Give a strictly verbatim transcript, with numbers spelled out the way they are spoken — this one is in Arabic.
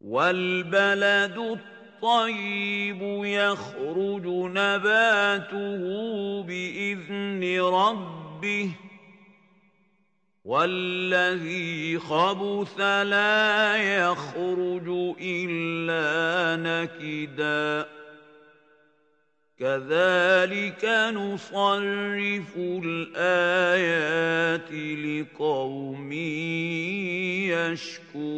وَالْبَلَدُ الطَّيِّبُ يَخْرُجُ نَبَاتُهُ بِإِذْنِ رَبِّهِ ۖ وَالَّذِي خَبُثَ لَا يَخْرُجُ إِلَّا نَكِدًا ۚ كَذَٰلِكَ نُصَرِّفُ الْآيَاتِ لِقَوْمٍ يَشْكُرُونَ